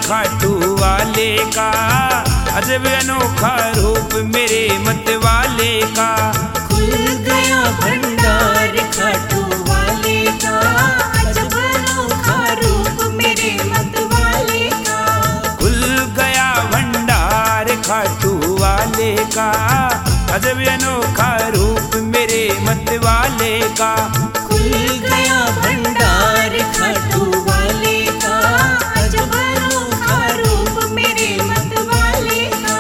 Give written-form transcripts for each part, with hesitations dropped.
खाटू वाले का, अजब अनोखा रूप मेरे मत वाले का। खुल गया भंडार खाटू वाले का, अजब अनोखा रूप मेरे मत वाले का। खुल गया भंडार खाटू वाले का, अजब अनोखा रूप मेरे मत वाले का। खुल गया भंडार खाटू वाले का, अजब अनोखा रूप मेरे मत वाले का।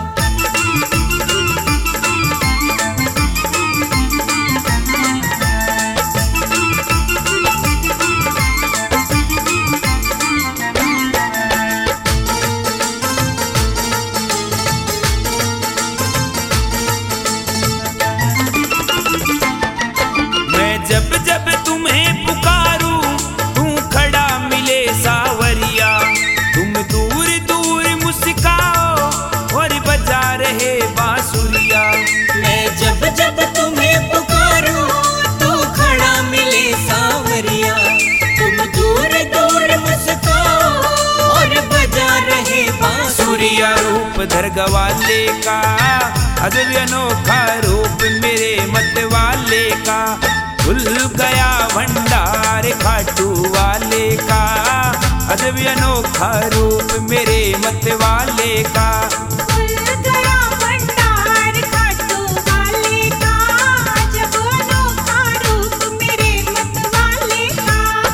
जब जब तुम्हें पुकारूं तू खड़ा मिले सावरिया। तुम दूर दूर मुस्काओ और बजा रहे बांसुरिया। मैं जब जब तुम्हें पुकारूं तू खड़ा मिले सावरिया। तुम दूर दूर मुस्काओ और बजा रहे बांसुरिया। रूप धर गवाले का, अजब अनोखा रूप मेरे मत वाले का। खुल गया भंडार खाटू वाले का, अजब अनोखा रूप मेरे मत वाले का। खुल गया भंडार खाटू वाले का, अजब अनोखा रूप मेरे मत वाले का।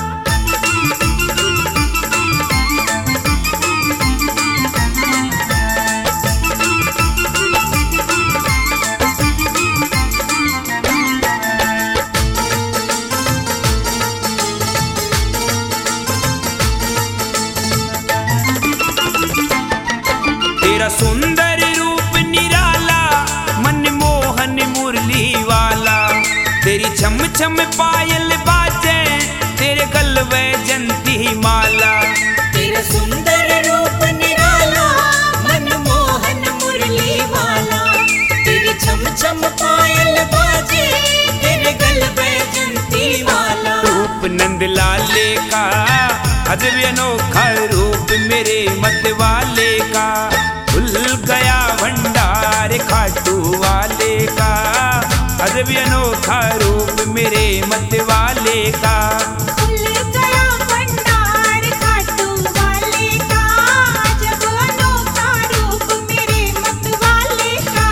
तेरा सुंदर रूप निराला, मनमोहन मुरली वाला। तेरी छम छम पायल बाजे, तेरे गलवे जंती माला। तेरा सुंदर रूप निराला, मनमोहन मुरली वाला। तेरी छम छम पायल बाजे, तेरे गलबे जंती माला। रूप नंद लाले का, अजब अनोखा रूप मेरे मत वाले का। खुल गया भंडार खाटू वाले का, अजब अनोखा रूप मेरे मत वाले का। खुल गया भंडार खाटू वाले का, अजब अनोखा रूप मेरे मत वाले का।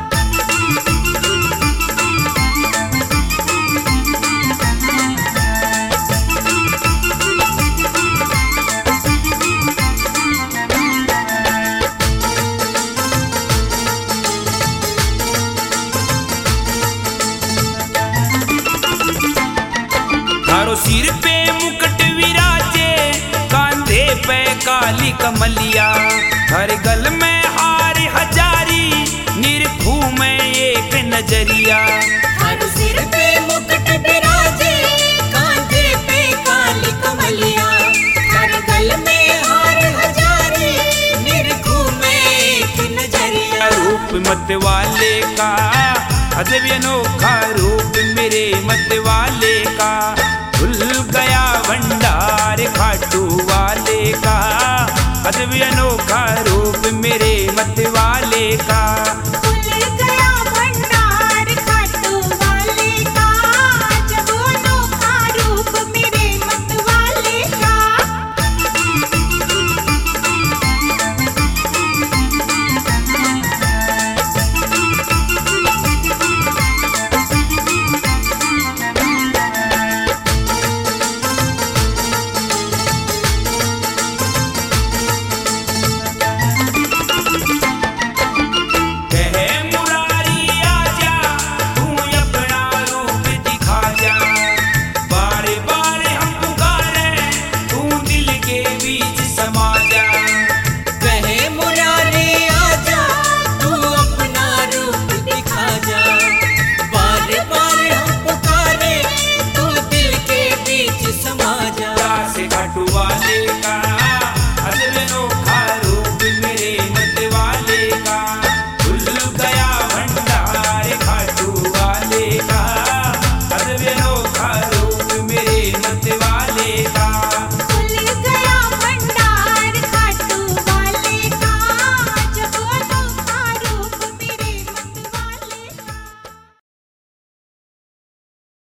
थारो सिर पे मुकुट विराजे, कांधे पे काली कमलिया। हर गल में हार हजारी, निरखू में एक नजरिया। हर सिर पे मुकुट विराजे, कांधे पे काली कमलिया। हर गल में हार हजारी, निरखू में एक नजरिया। रूप मत वाले का, अजब अनोखा रूप मेरे मत वाले का। खुल गया भंडार खाटू वाले का, अजब अनोखा रूप मेरे मत वाले का।